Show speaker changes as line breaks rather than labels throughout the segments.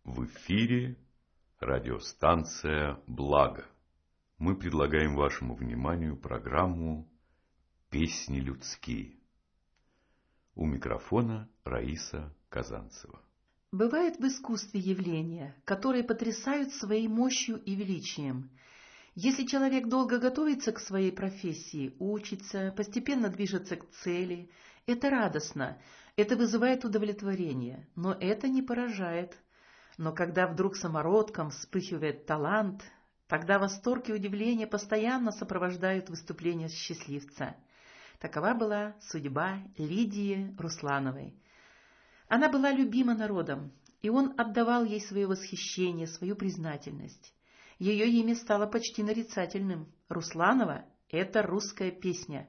В эфире радиостанция «Благо». Мы предлагаем вашему вниманию программу «Песни людские». У микрофона Раиса Казанцева.
Бывают в искусстве явления, которые потрясают своей мощью и величием. Если человек долго готовится к своей профессии, учится, постепенно движется к цели, это радостно, это вызывает удовлетворение, но это не поражает. Но когда вдруг самородком вспыхивает талант, тогда восторг и удивление постоянно сопровождают выступление счастливца. Такова была судьба Лидии Руслановой. Она была любима народом, и он отдавал ей свое восхищение, свою признательность. Ее имя стало почти нарицательным. Русланова – это русская песня.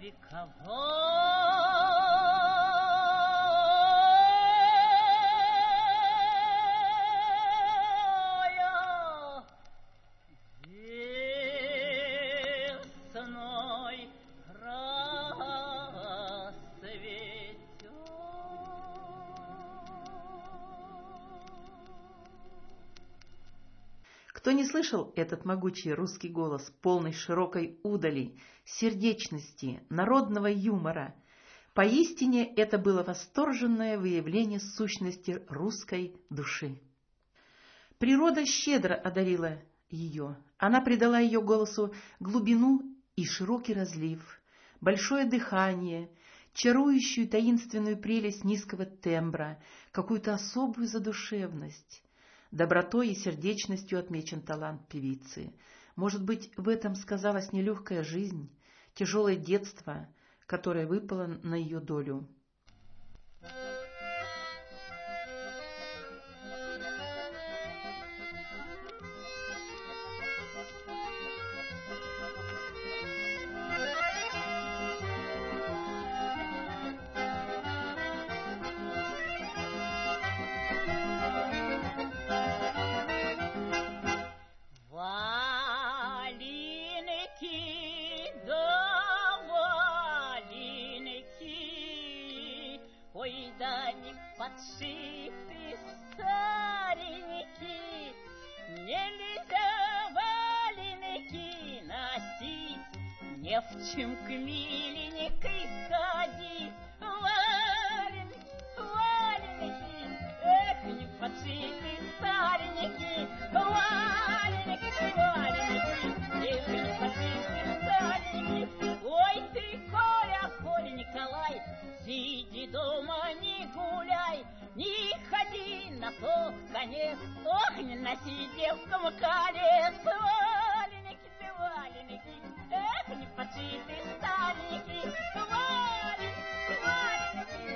Кто не слышал этот могучий русский голос, полный широкой удали, сердечности, народного юмора, поистине это было восторженное выявление сущности русской души. Природа щедро одарила ее. Она придала ее голосу глубину и широкий разлив, большое дыхание, чарующую таинственную прелесть низкого тембра, какую-то особую задушевность. Добротой и сердечностью отмечен талант певицы. Может быть, в этом сказалась нелегкая жизнь, тяжелое детство, которое выпало на ее долю.
Подшиты старенькие, нельзя валенки носить, не в чем к миленькой сходить. Валенки, эх, не подшиты старенькие, валенки, эх, не подшиты старенькие. Ой ты, Коля Николай, сиди дома, не гуляй, не ходи на тот конец, ох, не носи девкам колец. Валеники ты, валеники, эх, не подшиты старенькие, валеники.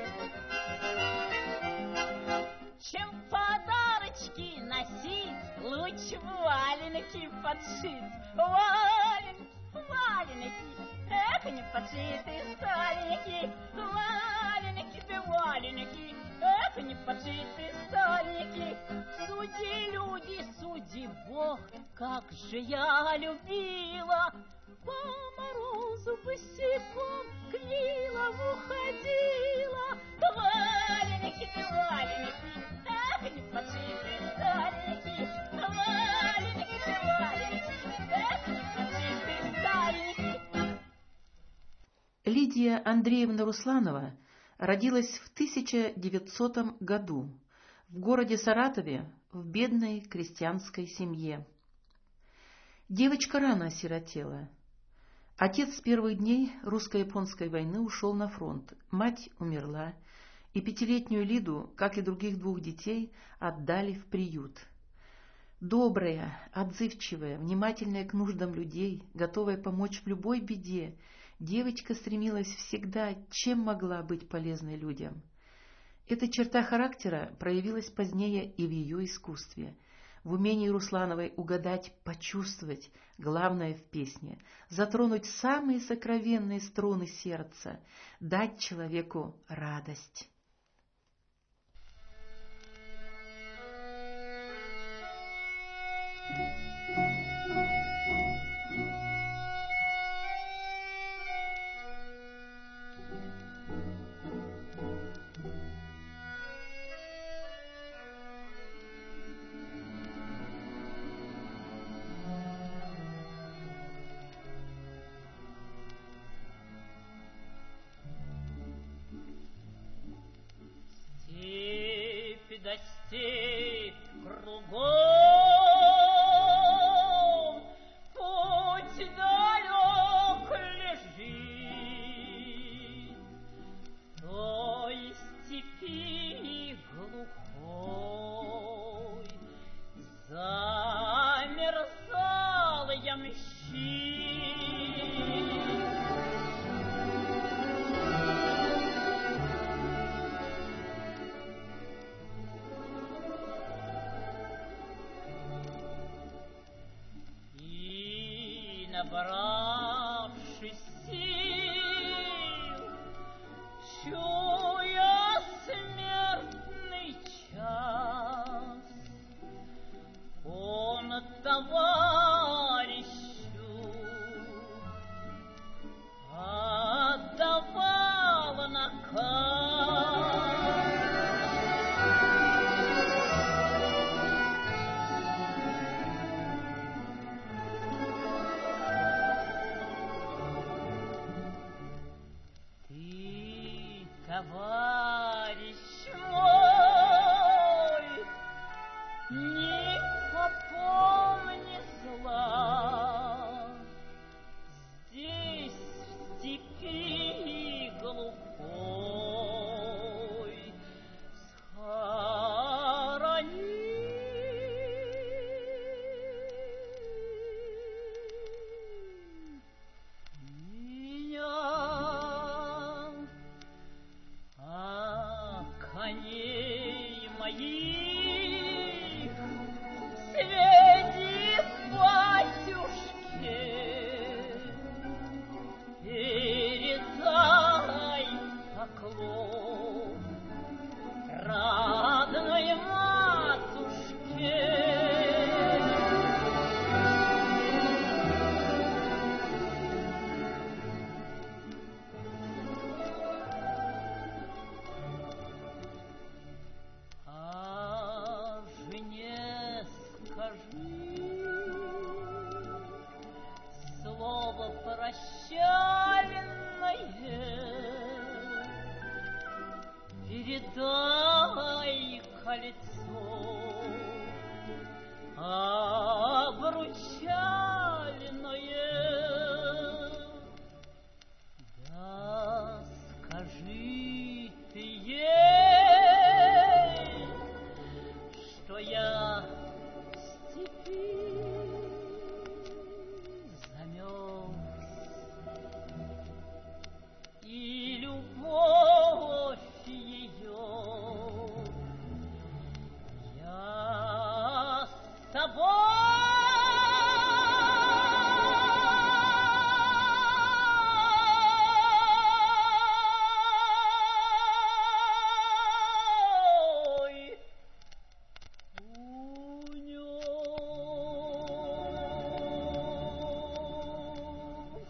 Чем подарочки носить, лучше валенки подшить. Валеники, эх, не подшиты старенькие, валеники ты, валеники, эх, не подшиты старенькие. Суди, люди, суди Бог, как же я любила, по морозу босиком к Нилову ходила. Валеники ты, валеники, эх, не подшиты старенькие, валеники ты, валеники, эх, не подшиты старенькие.
Лидия Андреевна Русланова родилась в 1900 году в городе Саратове в бедной крестьянской семье. Девочка рано осиротела. Отец с первых дней русско-японской войны ушел на фронт, мать умерла, и 5-летнюю Лиду, как и других 2 детей, отдали в приют. Добрая, отзывчивая, внимательная к нуждам людей, готовая помочь в любой беде, девочка стремилась всегда, чем могла быть полезной людям. Эта черта характера проявилась позднее и в ее искусстве, в умении Руслановой угадать, почувствовать главное в песне, затронуть самые сокровенные струны сердца, дать человеку радость.
Да степь кругом, путь далек лежит, той степи глухой замерзал ямщик. Набравшись сил, товарищ мой, не попомни зла. Здесь, в степи глухой, схорони меня, а коней моих сведи батюшке, передай поклон родной матушке. А жене скажи слово прощальное, передай кольцо обручальное. Да скажи ты ей, что я в степи замерз, и любовь ее я с собой унес.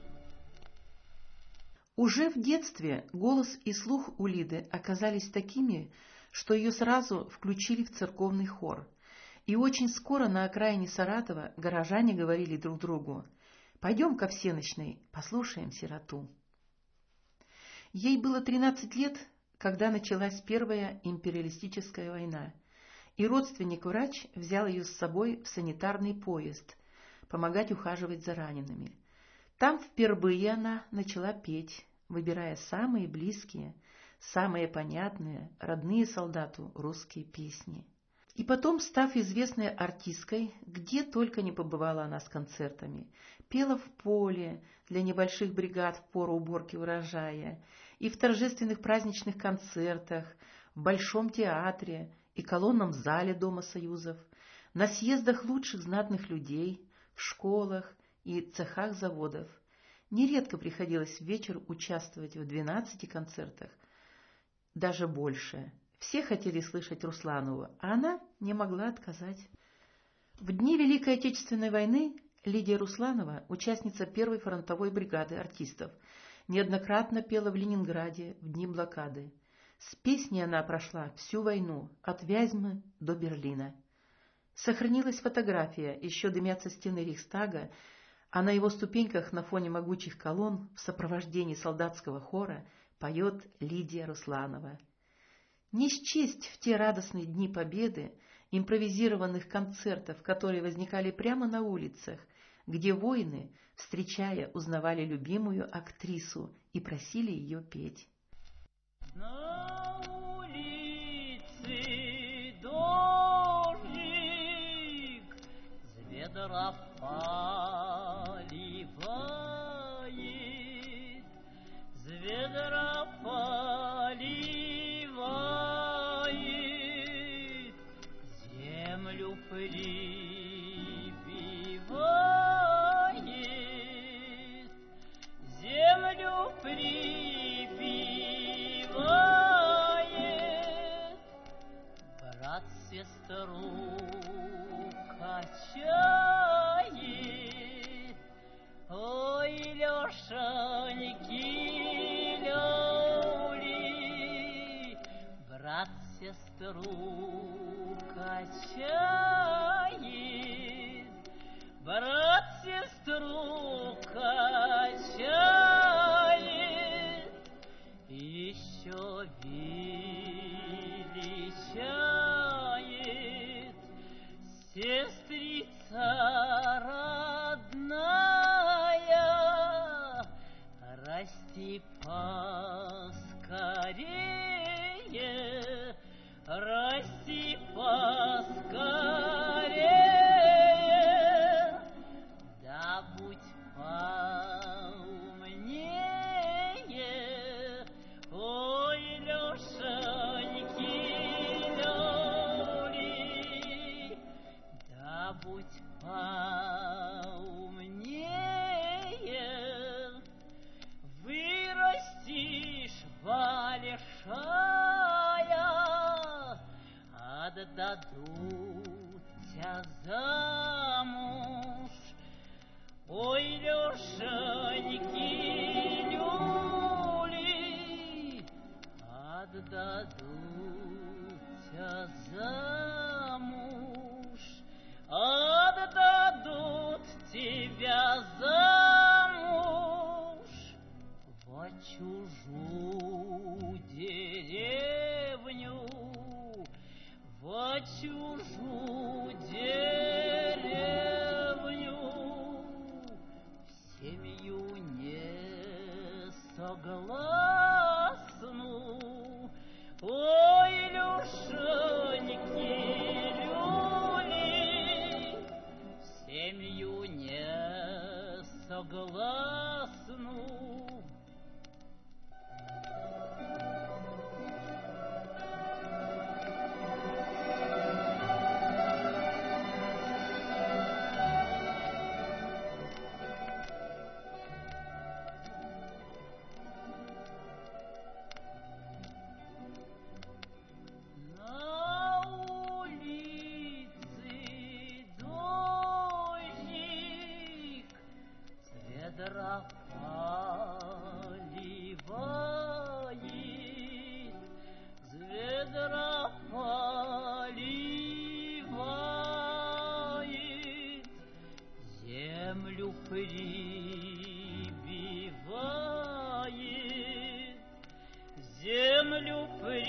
Уже в детстве голос и слух у Лиды оказались такими, что ее сразу включили в церковный хор. И очень скоро на окраине Саратова горожане говорили друг другу: «Пойдем ко всенощной, послушаем сироту». Ей было 13 лет, когда началась Первая империалистическая война, и родственник-врач взял ее с собой в санитарный поезд помогать ухаживать за ранеными. Там впервые она начала петь, выбирая самые близкие, самые понятные, родные солдату русские песни. И потом, став известной артисткой, где только не побывала она с концертами, пела в поле для небольших бригад в пору уборки урожая, и в торжественных праздничных концертах, в Большом театре и колонном зале Дома Союзов, на съездах лучших знатных людей, в школах и цехах заводов. Нередко приходилось в вечер участвовать в 12 концертах, даже больше. Все хотели слышать Русланову, а она не могла отказать. В дни Великой Отечественной войны Лидия Русланова, участница первой фронтовой бригады артистов, неоднократно пела в Ленинграде в дни блокады. С песней она прошла всю войну, от Вязьмы до Берлина. Сохранилась фотография, еще дымятся стены Рейхстага, а на его ступеньках на фоне могучих колонн в сопровождении солдатского хора поет Лидия Русланова. Не счесть в те радостные дни победы импровизированных концертов, которые возникали прямо на улицах, где воины, встречая, узнавали любимую актрису и просили ее петь.
На улице дождик с ведра поливает, с ведра поливает, землю прибивает, землю прибивает, брат сестру качает, Руси поскорее, Руси поскорее, да будь поумнее, ой, Лешеньки, люли, да будь поумнее, вырастишь большая, отдадут тебя замуж. Ой, Лешеньки, люли, отдадут тебя замуж, отдадут тебя замуж в чужую деревню, в чужую деревню, в семью несогласну. Ой, Лешеньки, люли, в семью несогласну. С ведра поливает, землю прибивает, землю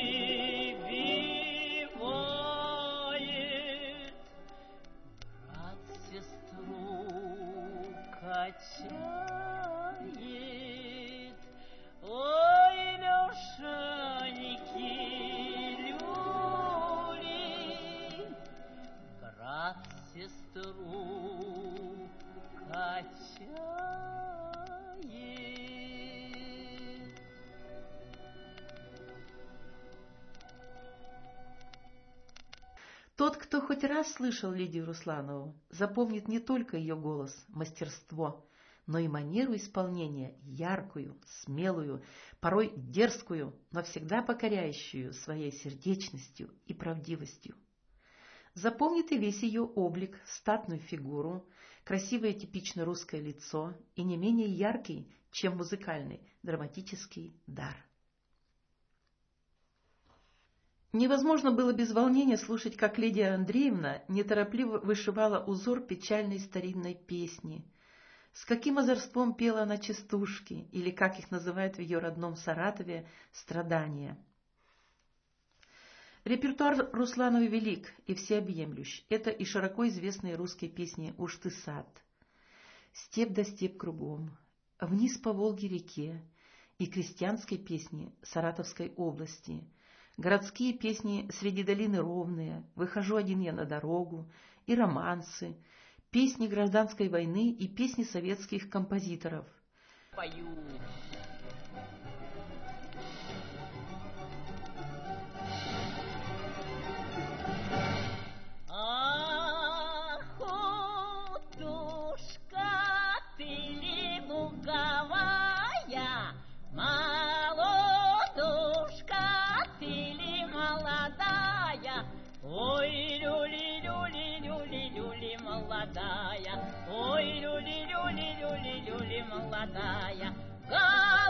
прибивает, брат сестру качает. Ой, Лешеньки, люли, брат сестру качает.
Тот, кто хоть раз слышал Лидию Русланову, запомнит не только ее голос, мастерство, но и манеру исполнения, яркую, смелую, порой дерзкую, но всегда покоряющую своей сердечностью и правдивостью. Запомнит и весь ее облик, статную фигуру, красивое типично русское лицо и не менее яркий, чем музыкальный, драматический дар. Невозможно было без волнения слушать, как Лидия Андреевна неторопливо вышивала узор печальной старинной песни, с каким озорством пела она частушки, или, как их называют в ее родном Саратове, страдания. Репертуар Руслановой велик и всеобъемлющ. Это и широко известные русские песни «Уж ты сад», «Степь да степь кругом», «Вниз по Волге реке» и крестьянские песни Саратовской области, городские песни «Среди долины ровные», «Выхожу один я на дорогу» и романсы, песни гражданской войны и песни советских композиторов.
Пою. Охотушка ты ли луговая, молодушка ты ли молодая, ой, люли, люли, люли, люли, молодая, ой, люли, люли, люли, люли, молодая.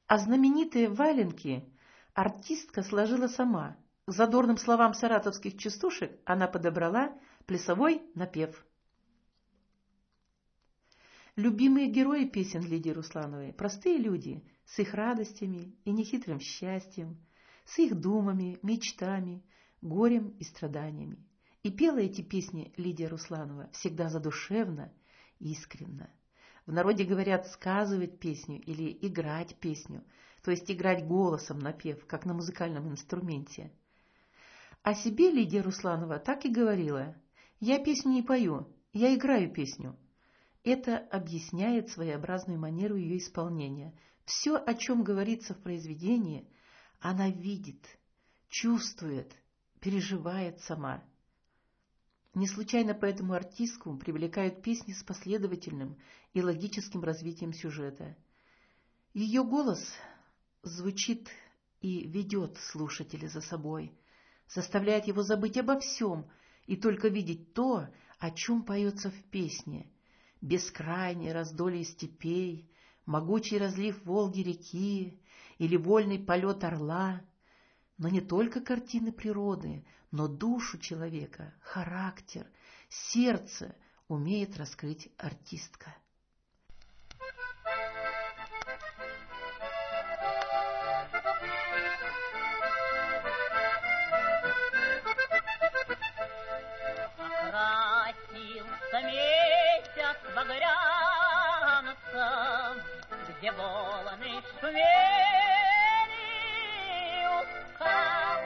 А знаменитые валенки артистка сложила сама. К задорным словам саратовских частушек она подобрала плясовой напев. Любимые герои песен Лидии Руслановой – простые люди с их радостями и нехитрым счастьем, с их думами, мечтами, горем и страданиями. И пела эти песни Лидия Русланова всегда задушевно, искренно. В народе говорят сказывать песню или играть песню, то есть играть голосом напев, как на музыкальном инструменте. О себе Лидия Русланова так и говорила: «Я песню не пою, я играю песню». Это объясняет своеобразную манеру ее исполнения. Все, о чем говорится в произведении, она видит, чувствует, переживает сама. Не случайно поэтому артистку привлекают песни с последовательным и логическим развитием сюжета. Ее голос звучит и ведет слушателя за собой, заставляет его забыть обо всем и только видеть то, о чем поется в песне. Бескрайнее раздолье степей, могучий разлив Волги-реки или вольный полет орла. Но не только картины природы, но душу человека, характер, сердце умеет раскрыть артистка.
Окрасился месяц багрянцем, где волны шумели у скал.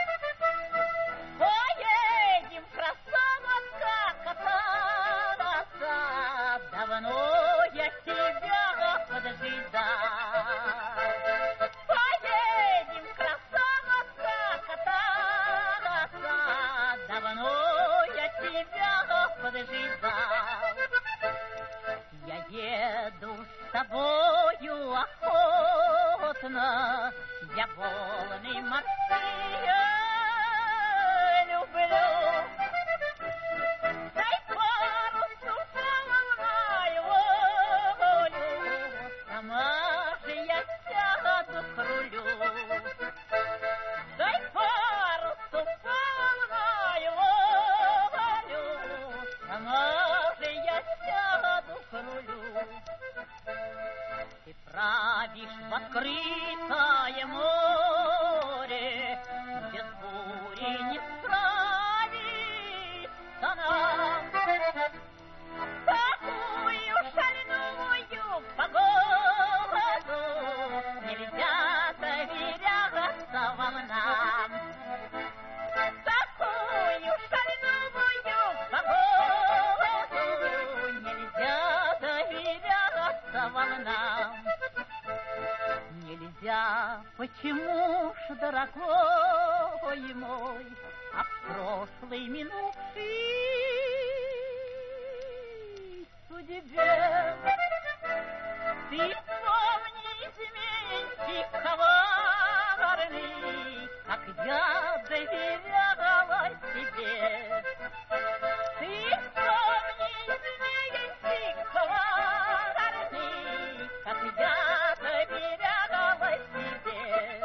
Поедем, красавица, кататься, давно я тебя поджидал. Поедем, красавица, кататься, давно я тебя поджидал. Я еду с тобою охотно, я волны морские люблю. Дай парусу волною волю, сама же я сяду к рулю. Дай парусу волною волю, сама же я сяду к рулю. Ты правишь в открытое море, без бури не справится нам. Такую шальную погоду нельзя доверяться волнам. Такую шальную погоду нельзя доверяться волнам. Нельзя, почему ж, дорогой мой, а в прошлой минувшей судьбе ты вспомни, изменщик коварный, как я доверяла тебе. Ты вспомни, изменщик коварный, как я доверяла тебе.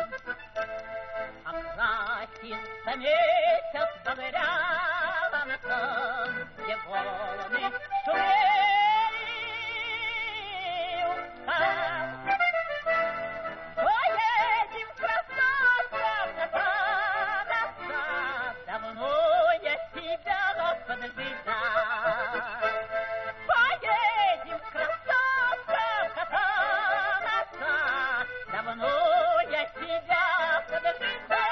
Окрасился месяц багрянцем, где волны шумели у скал. Поедем, красавица, кататься, давно я тебя поджидал. Поедем, красавица, кататься, давно я тебя поджидал.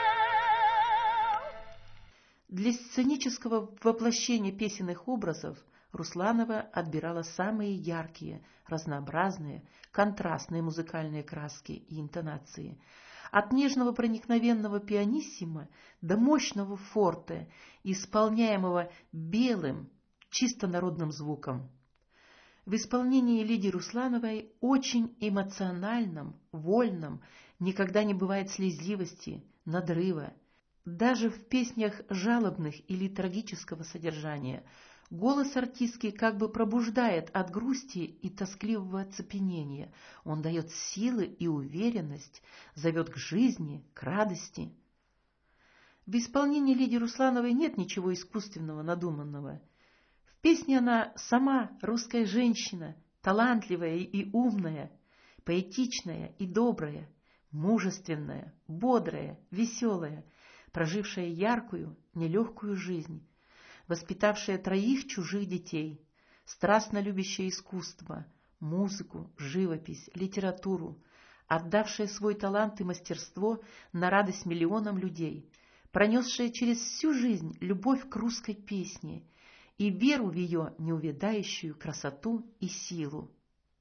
Для сценического воплощения песенных образов Русланова отбирала самые яркие, разнообразные, контрастные музыкальные краски и интонации. От нежного проникновенного пианиссимо до мощного форте, исполняемого белым, чисто народным звуком. В исполнении Лидии Руслановой очень эмоциональном, вольном, никогда не бывает слезливости, надрыва. Даже в песнях жалобных или трагического содержания Голос артистки как бы пробуждает от грусти и тоскливого оцепенения. Он дает силы и уверенность, зовет к жизни, к радости. В исполнении Лидии Руслановой нет ничего искусственного, надуманного. В песне она сама русская женщина, талантливая и умная, поэтичная и добрая, мужественная, бодрая, веселая, прожившая яркую, нелегкую жизнь, воспитавшая 3 чужих детей, страстно любящая искусство, музыку, живопись, литературу, отдавшая свой талант и мастерство на радость миллионам людей, пронесшая через всю жизнь любовь к русской песне и веру в ее неувядающую красоту и силу.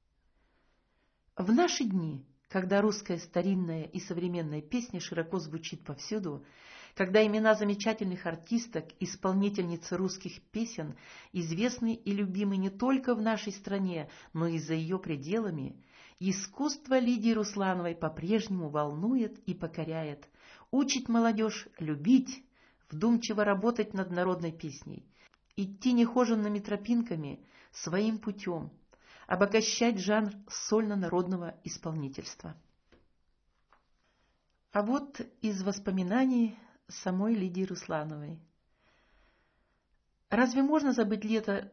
В наши дни, когда русская старинная и современная песня широко звучит повсюду, когда имена замечательных артисток, исполнительниц русских песен известны и любимы не только в нашей стране, но и за ее пределами, искусство Лидии Руслановой по-прежнему волнует и покоряет, учит молодежь любить, вдумчиво работать над народной песней, идти нехоженными тропинками своим путем, обогащать жанр сольно-народного исполнительства. А вот из воспоминаний самой Лидии Руслановой. Разве можно забыть лето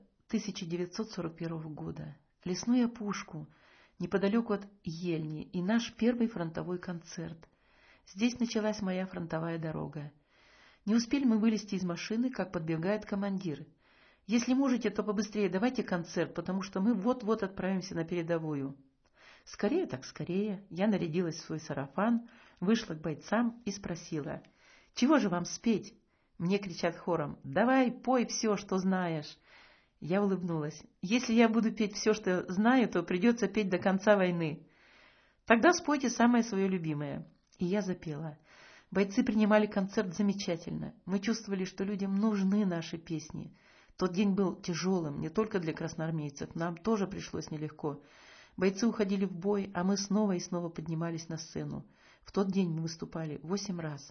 1941 года, лесную опушку, неподалеку от Ельни и наш первый фронтовой концерт? Здесь началась моя фронтовая дорога. Не успели мы вылезти из машины, как подбегает командир. «Если можете, то побыстрее давайте концерт, потому что мы вот-вот отправимся на передовую». Скорее так скорее. Я нарядилась в свой сарафан, вышла к бойцам и спросила: «Чего же вам спеть?» Мне кричат хором: «Давай, пой все, что знаешь». Я улыбнулась. «Если я буду петь все, что знаю, то придется петь до конца войны». «Тогда спойте самое свое любимое». И я запела. Бойцы принимали концерт замечательно. Мы чувствовали, что людям нужны наши песни. Тот день был тяжелым, не только для красноармейцев, нам тоже пришлось нелегко. Бойцы уходили в бой, а мы снова и снова поднимались на сцену. В тот день мы выступали 8 раз.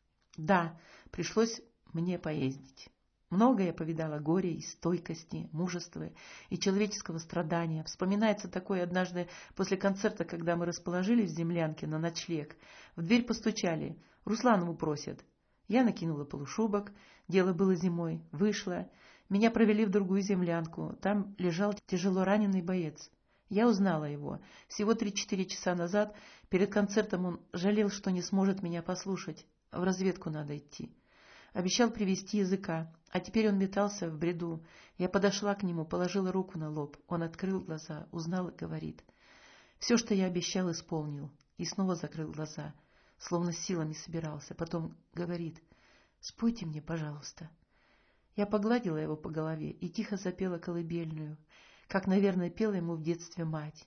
Да, пришлось мне поездить. Многое я повидала горя и стойкости, мужества и человеческого страдания. Вспоминается такое однажды после концерта, когда мы расположились в землянке на ночлег. В дверь постучали. Русланову просят. Я накинула полушубок. Дело было зимой. Вышла. Меня провели в другую землянку. Там лежал тяжело раненый боец. Я узнала его. Всего 3-4 часа назад, перед концертом, он жалел, что не сможет меня послушать. В разведку надо идти. Обещал привезти языка, а теперь он метался в бреду. Я подошла к нему, положила руку на лоб. Он открыл глаза, узнал и говорит: «Все, что я обещал, исполнил». И снова закрыл глаза, словно силами собирался. Потом говорит: «Спойте мне, пожалуйста». Я погладила его по голове и тихо запела колыбельную, как, наверное, пела ему в детстве мать.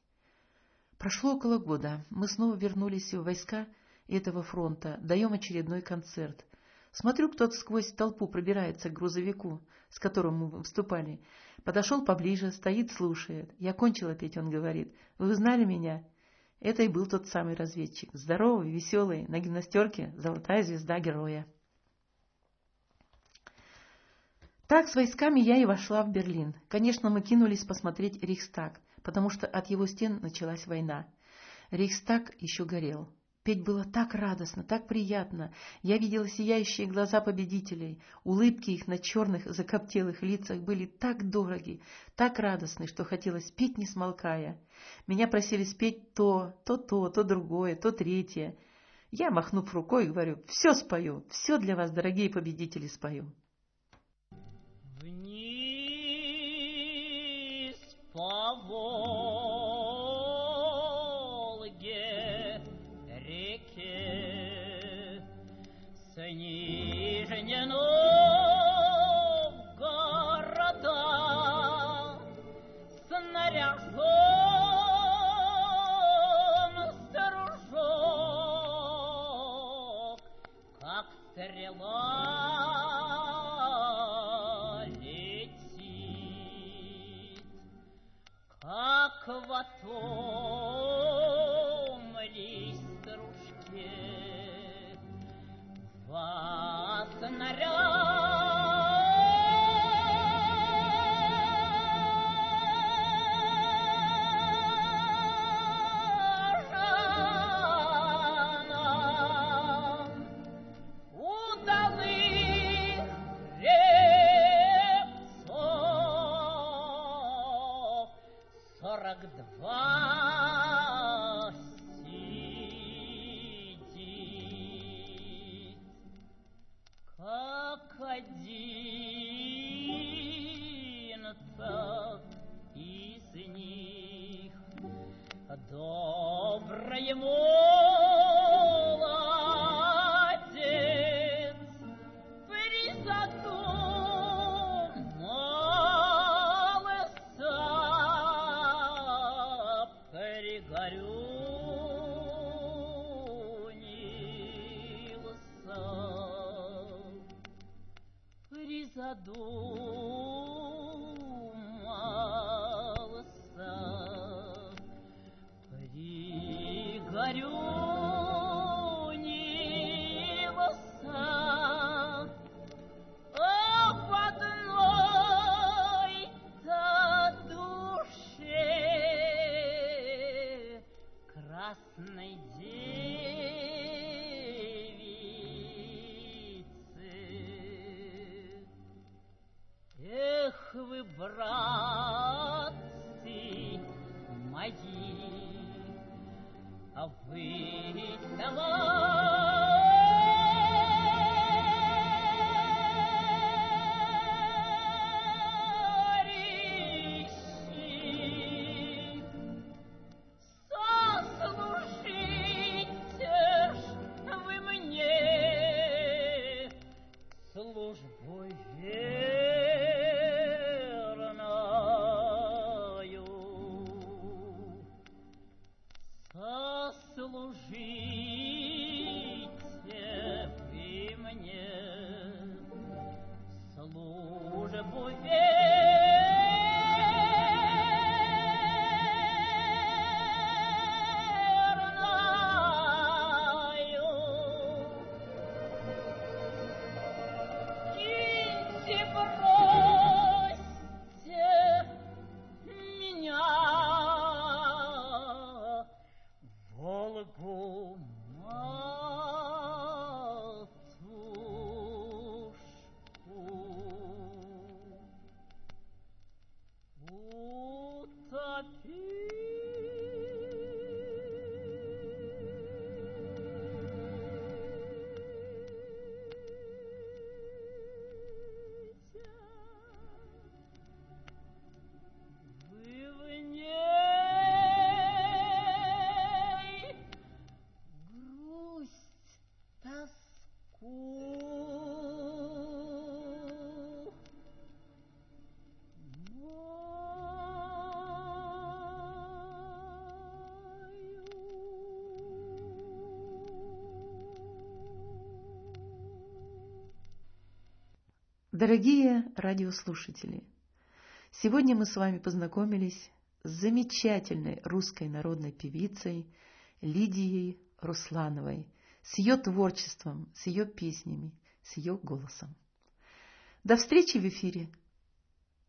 Прошло около года. Мы снова вернулись в войска этого фронта, даем очередной концерт. Смотрю, кто-то сквозь толпу пробирается к грузовику, с которым мы выступали. Подошел поближе, стоит, слушает. Я кончила петь, он говорит: «Вы узнали меня?» Это и был тот самый разведчик. Здоровый, веселый, на гимнастерке золотая звезда героя. Так, с войсками я и вошла в Берлин. Конечно, мы кинулись посмотреть Рейхстаг, потому что от его стен началась война. Рейхстаг еще горел. Петь было так радостно, так приятно. Я видела сияющие глаза победителей. Улыбки их на черных закоптелых лицах были так дороги, так радостны, что хотелось петь, не смолкая. Меня просили спеть то другое, то третье. Я, махнув рукой, говорю: «Все спою, все для вас, дорогие победители, спою».
Вниз по Волге реке с Нижнего города снаряжен стружок, как стрела летит, как в атомной стружке во снаряд 42 сидит, как 11 из них добрый молодец, призадумался, пригорюнился, призадумался, пригорюнился, об одной-то душе красной девицы. Эх вы, братцы мои, а вы товарищи, сослужите ж вы мне службу верною. Сослужите вы мне службу верною. Киньте, бросьте меня, Волгу матушку, утопите вы в ней грусть, тоску.
Дорогие радиослушатели, сегодня мы с вами познакомились с замечательной русской народной певицей Лидией Руслановой, с ее творчеством, с ее песнями, с ее голосом. До встречи в эфире!